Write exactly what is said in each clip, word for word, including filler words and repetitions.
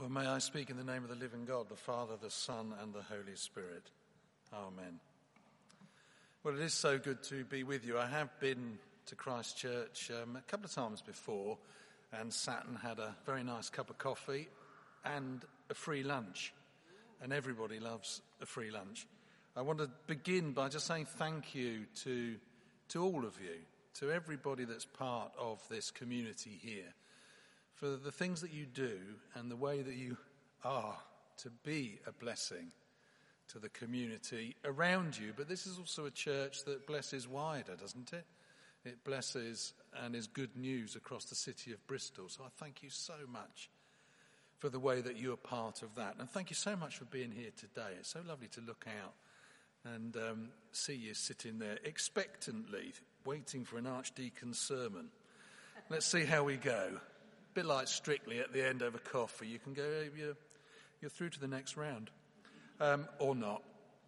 Well, may I speak in the name of the living God, the Father, the Son, and the Holy Spirit. Amen. Well, it is so good to be with you. I have been to Christchurch um, a couple of times before and sat and had a very nice cup of coffee and a free lunch. And everybody loves a free lunch. I want to begin by just saying thank you to, to all of you, to everybody that's part of this community here, for the things that you do and the way that you are to be a blessing to the community around you. But this is also a church that blesses wider, doesn't it? It blesses and is good news across the city of Bristol. So I thank you so much for the way that you are part of that. And thank you so much for being here today. It's so lovely to look out and um, see you sitting there expectantly, waiting for an archdeacon's sermon. Let's see how we go. A bit like Strictly at the end over coffee. You can go, you're, you're through to the next round. Um, or not.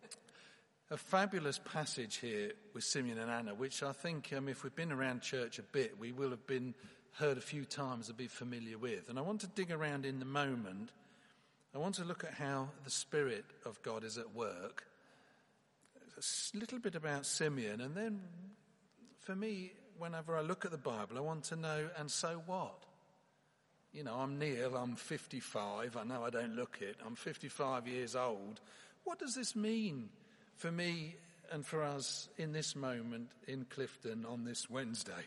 A fabulous passage here with Simeon and Anna, which I think um, if we've been around church a bit, we will have been heard a few times and be familiar with. And I want to dig around in the moment. I want to look at how the Spirit of God is at work. A little bit about Simeon, and then for me, whenever I look at the Bible, I want to know, and so what? You know, I'm Neil, I'm fifty-five, I know I don't look it, I'm fifty-five years old. What does this mean for me and for us in this moment in Clifton on this Wednesday?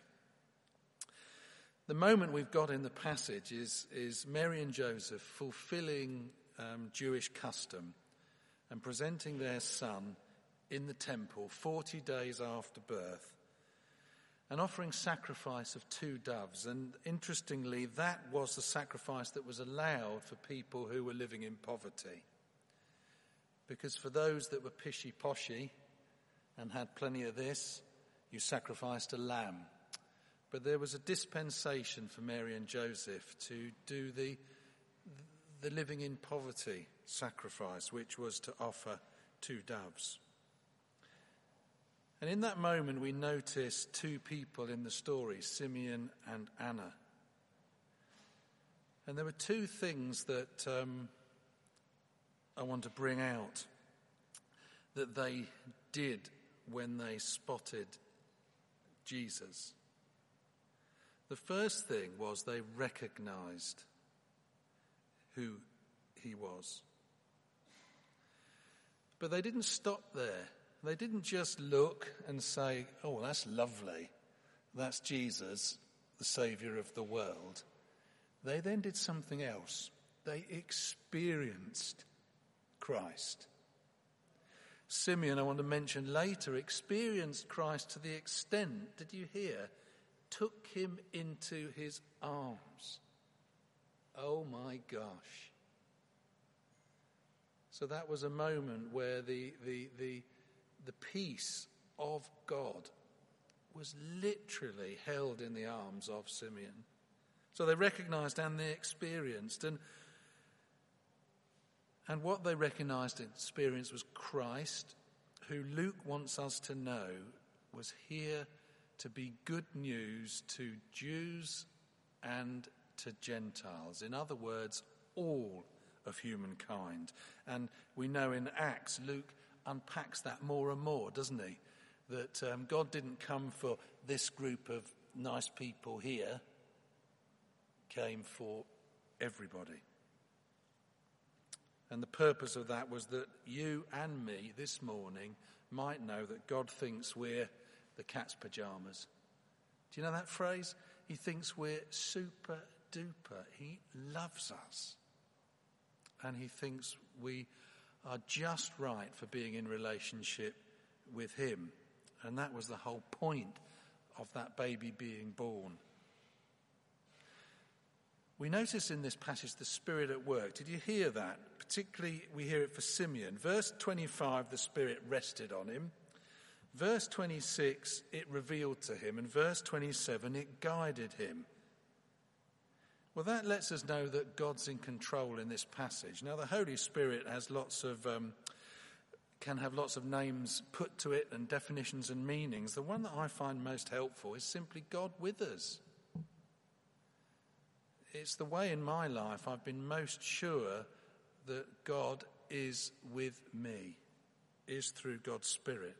The moment we've got in the passage is, is Mary and Joseph fulfilling um, Jewish custom and presenting their son in the temple forty days after birth, and offering sacrifice of two doves. And interestingly, that was the sacrifice that was allowed for people who were living in poverty. Because for those that were pishy-poshy and had plenty of this, you sacrificed a lamb. But there was a dispensation for Mary and Joseph to do the, the living in poverty sacrifice, which was to offer two doves. And in that moment, we notice two people in the story, Simeon and Anna. And there were two things that um, I want to bring out that they did when they spotted Jesus. The first thing was they recognized who he was. But they didn't stop there. They didn't just look and say, oh, that's lovely. That's Jesus, the Saviour of the world. They then did something else. They experienced Christ. Simeon, I want to mention later, experienced Christ to the extent, did you hear, took him into his arms. Oh my gosh. So that was a moment where the the the The peace of God was literally held in the arms of Simeon. So they recognized and they experienced. And, and what they recognized and experienced was Christ, who Luke wants us to know was here to be good news to Jews and to Gentiles. In other words, all of humankind. And we know in Acts, Luke unpacks that more and more, doesn't he? That um, God didn't come for this group of nice people here, came for everybody. And the purpose of that was that you and me this morning might know that God thinks we're the cat's pajamas. Do you know that phrase? He thinks we're super duper. He loves us. And he thinks we are just right for being in relationship with him. And that was the whole point of that baby being born. We notice in this passage the Spirit at work. Did you hear that? Particularly, we hear it for Simeon. Verse twenty-five, the Spirit rested on him. Verse twenty-six, it revealed to him. And verse twenty-seven, it guided him. Well, that lets us know that God's in control in this passage. Now, the Holy Spirit has lots of, um, can have lots of names put to it and definitions and meanings. The one that I find most helpful is simply God with us. it's the way in my life I've been most sure that God is with me, is through God's Spirit.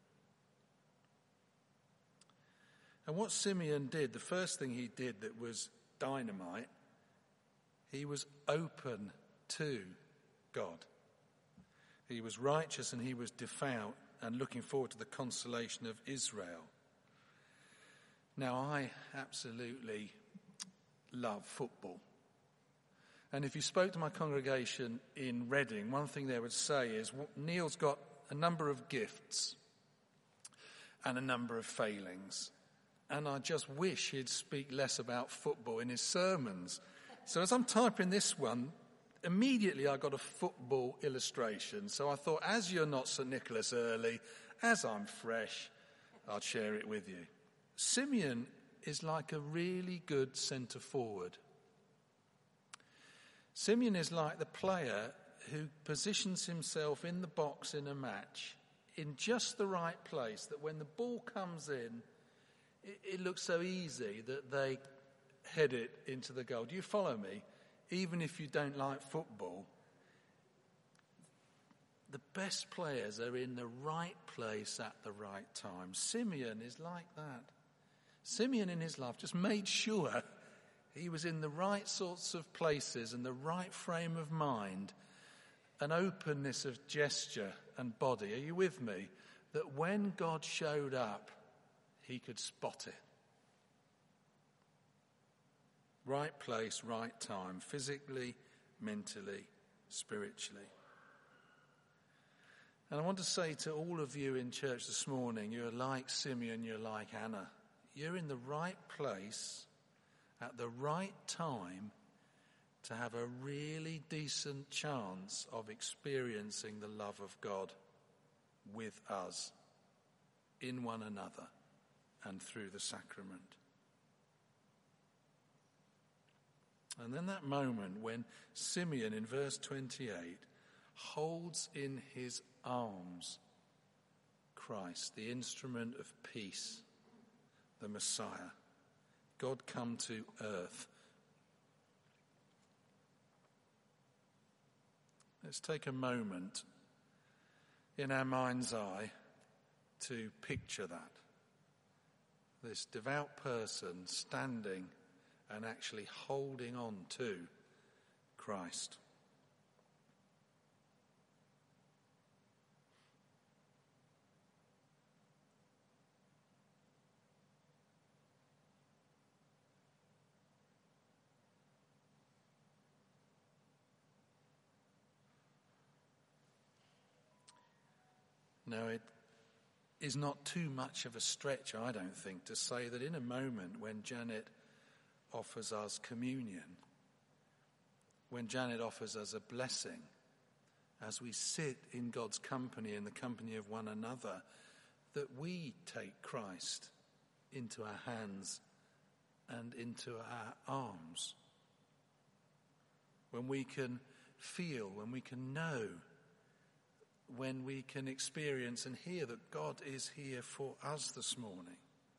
And what Simeon did, the first thing he did that was dynamite, he was open to God. He was righteous and he was devout and looking forward to the consolation of Israel. Now, I absolutely love football. And if you spoke to my congregation in Reading, one thing they would say is, Neil's got a number of gifts and a number of failings. And I just wish he'd speak less about football in his sermons. So as I'm typing this one, immediately I got a football illustration. So I thought, as you're not St Nicholas early, as I'm fresh, I'll share it with you. Simeon is like a really good centre forward. Simeon is like the player who positions himself in the box in a match in just the right place, that when the ball comes in, it, it looks so easy that they head it into the goal. Do you follow me? Even if you don't like football, the best players are in the right place at the right time. Simeon is like that. Simeon in his life just made sure he was in the right sorts of places and the right frame of mind, an openness of gesture and body. Are you with me? That when God showed up, he could spot it. Right place, right time, physically, mentally, spiritually. And I want to say to all of you in church this morning, you're like Simeon, you're like Anna. You're in the right place at the right time to have a really decent chance of experiencing the love of God with us, in one another, and through the sacrament. And then that moment when Simeon, in verse twenty-eight, holds in his arms Christ, the instrument of peace, the Messiah, God come to earth. Let's take a moment in our mind's eye to picture that. This devout person standing and actually holding on to Christ. Now, it is not too much of a stretch, I don't think, to say that in a moment when Janet offers us communion, when Janet offers us a blessing, as we sit in God's company, in the company of one another, that we take Christ into our hands and into our arms. When we can feel, when we can know, when we can experience and hear that God is here for us this morning.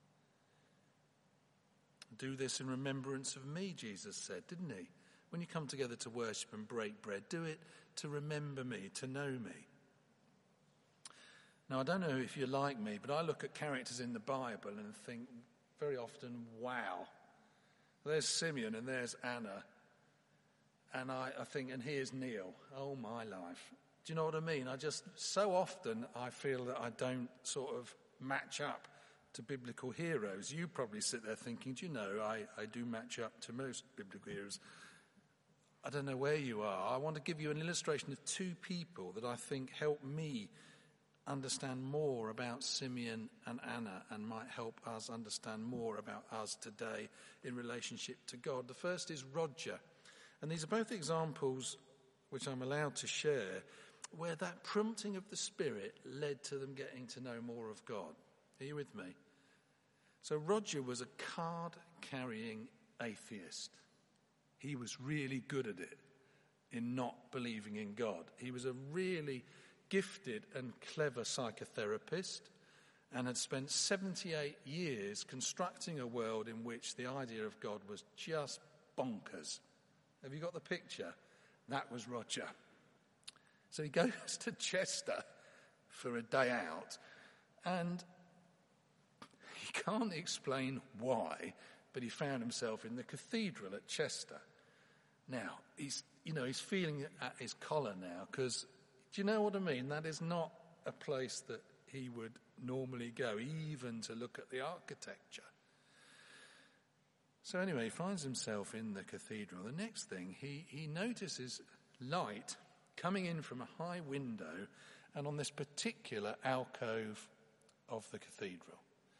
Do this in remembrance of me, Jesus said, didn't he? When you come together to worship and break bread, do it to remember me, to know me. Now, I don't know if you're like me, but I look at characters in the Bible and think very often, wow, there's Simeon and there's Anna. And I, I think, and here's Neil. Oh, my life. Do you know what I mean? I just, so often I feel that I don't sort of match up to biblical heroes. You probably sit there thinking, do you know, I, I do match up to most biblical heroes. I don't know where you are. I want to give you an illustration of two people that I think help me understand more about Simeon and Anna and might help us understand more about us today in relationship to God. The first is Roger. And these are both examples which I'm allowed to share, where that prompting of the Spirit led to them getting to know more of God. Are you with me? So Roger was a card-carrying atheist. He was really good at it, in not believing in God. He was a really gifted and clever psychotherapist and had spent seventy-eight years constructing a world in which the idea of God was just bonkers. Have you got the picture? That was Roger. So he goes to Chester for a day out, and he can't explain why, but he found himself in the cathedral at Chester. Now, he's, you know, he's feeling it at his collar now, because, do you know what I mean? That is not a place that he would normally go, even to look at the architecture. So anyway, he finds himself in the cathedral. The next thing, he, he notices light coming in from a high window and on this particular alcove of the cathedral.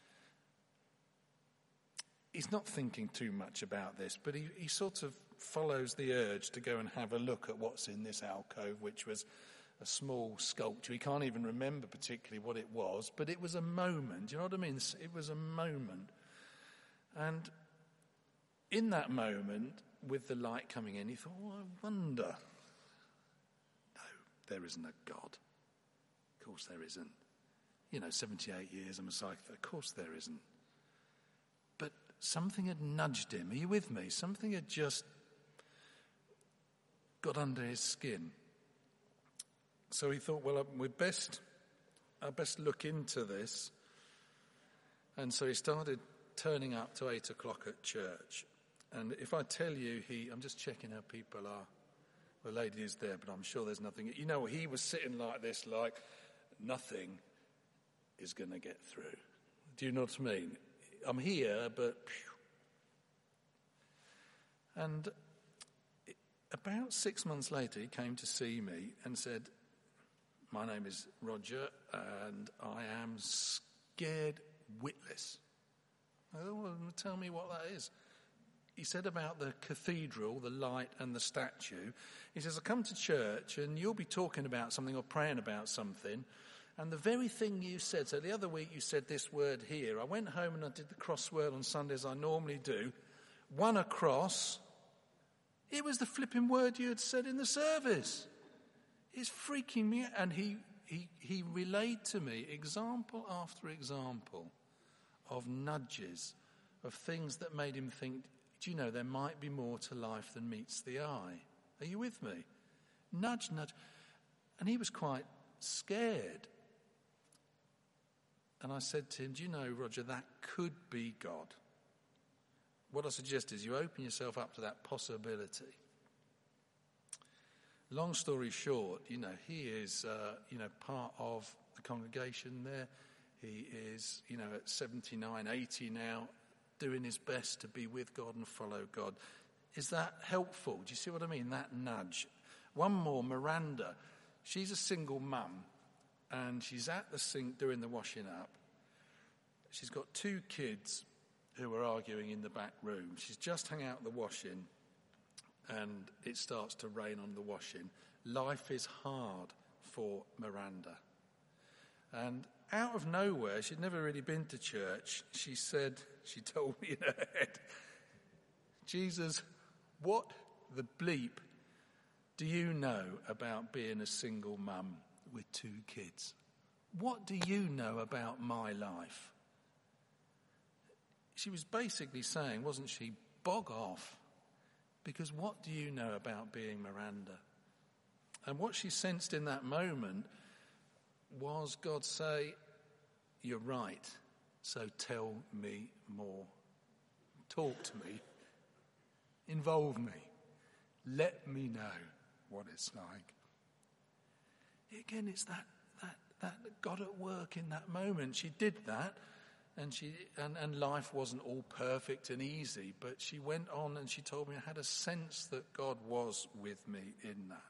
He's not thinking too much about this, but he, he sort of follows the urge to go and have a look at what's in this alcove, which was a small sculpture. He can't even remember particularly what it was, but it was a moment. Do you know what I mean? It was a moment. And in that moment, with the light coming in, he thought, oh, I wonder. No, there isn't a God. Of course there isn't. You know, seventy-eight years, I'm a psychic. Of course there isn't. But something had nudged him. Are you with me? Something had just got under his skin. So he thought, well, we best, I best look into this. And so he started turning up to eight o'clock at church. And if I tell you, he, I'm just checking how people are. The lady is there, but I'm sure there's nothing. You know, he was sitting like this, like nothing is going to get through. Do you know what I mean? I'm here, but... Phew. And about six months later, he came to see me and said, my name is Roger, and I am scared witless. I thought, well, tell me what that is. He said about the cathedral, the light and the statue. He says, I come to church and you'll be talking about something or praying about something, and the very thing you said, so the other week you said this word here. I went home and I did the crossword on Sundays I normally do. One across. It was the flipping word you had said in the service. It's freaking me out. And he, he, he relayed to me example after example of nudges, of things that made him think, do you know, there might be more to life than meets the eye. Are you with me? Nudge, nudge. And he was quite scared. And I said to him, do you know, Roger, that could be God. What I suggest is you open yourself up to that possibility. Long story short, you know, he is, uh, you know, part of the congregation there. He is, you know, at seventy-nine, eighty now, doing his best to be with God and follow God. Is that helpful? Do you see what I mean? That nudge. One more, Miranda. She's a single mum, and she's at the sink doing the washing up. She's got two kids who are arguing in the back room. She's just hung out the washing, and it starts to rain on the washing. Life is hard for Miranda. And out of nowhere, she'd never really been to church, she said, she told me in her head, Jesus, what the bleep do you know about being a single mum with two kids? What do you know about my life? She was basically saying, wasn't she, bog off, because what do you know about being Miranda? And what she sensed in that moment was God say, you're right, so tell me more. Talk to me. Involve me. Let me know what it's like. Again, it's that, that, that God at work in that moment. She did that, and she and, and life wasn't all perfect and easy, but she went on and she told me I had a sense that God was with me in that.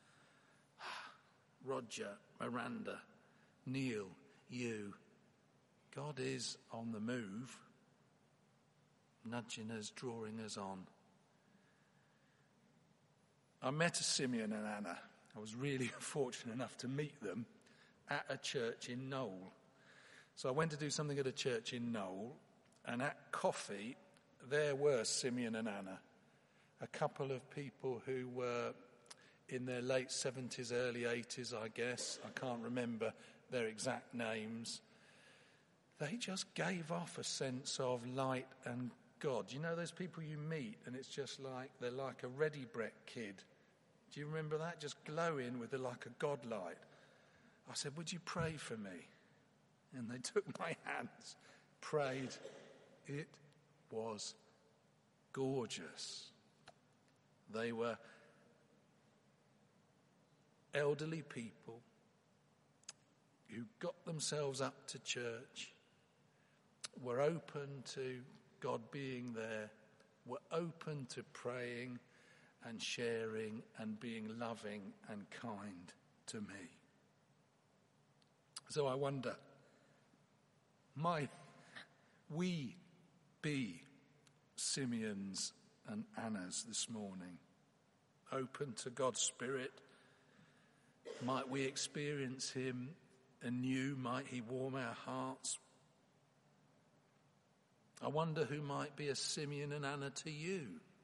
Roger, Miranda, Neil, you, God is on the move, nudging us, drawing us on. I met Simeon and Anna. I was really fortunate enough to meet them at a church in Knowle. So I went to do something at a church in Knowle, and at coffee, there were Simeon and Anna, a couple of people who were in their late seventies, early eighties, I guess. I can't remember their exact names. They just gave off a sense of light and God. You know those people you meet and it's just like they're like a ready Brett kid. Do you remember that? Just glowing with a, like a God light. I said, would you pray for me? And they took my hands, prayed. It was gorgeous. They were elderly people who got themselves up to church, were open to God being there, were open to praying and sharing and being loving and kind to me. So I wonder, might we be Simeons and Annas this morning, open to God's Spirit? Might we experience him anew? Might he warm our hearts? I wonder who might be a Simeon and Anna to you.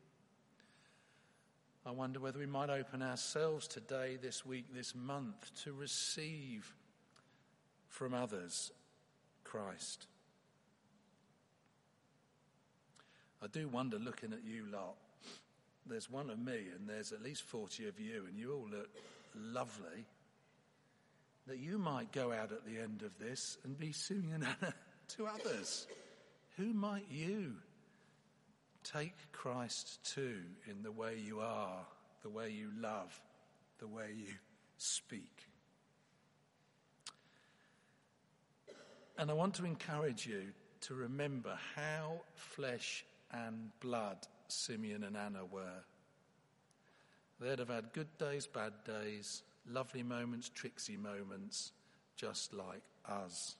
I wonder whether we might open ourselves today, this week, this month, to receive from others Christ. I do wonder, looking at you lot, there's one of me and there's at least forty of you, and you all look lovely, that you might go out at the end of this and be Simeon and Anna to others. Who might you take Christ to in the way you are, the way you love, the way you speak? And I want to encourage you to remember how flesh and blood Simeon and Anna were. They'd have had good days, bad days, lovely moments, tricksy moments, just like us.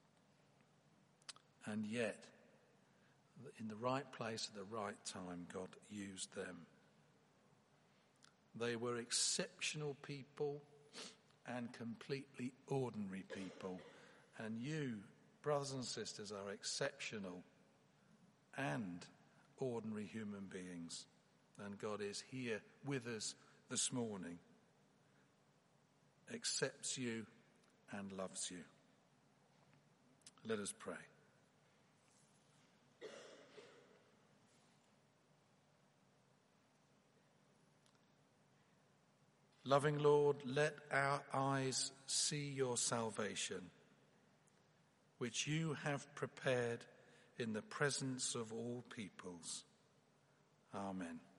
And yet, in the right place at the right time, God used them. They were exceptional people and completely ordinary people. And you, brothers and sisters, are exceptional and ordinary human beings. And God is here with us this morning, accepts you and loves you. Let us pray. Loving Lord, let our eyes see your salvation, which you have prepared in the presence of all peoples. Amen.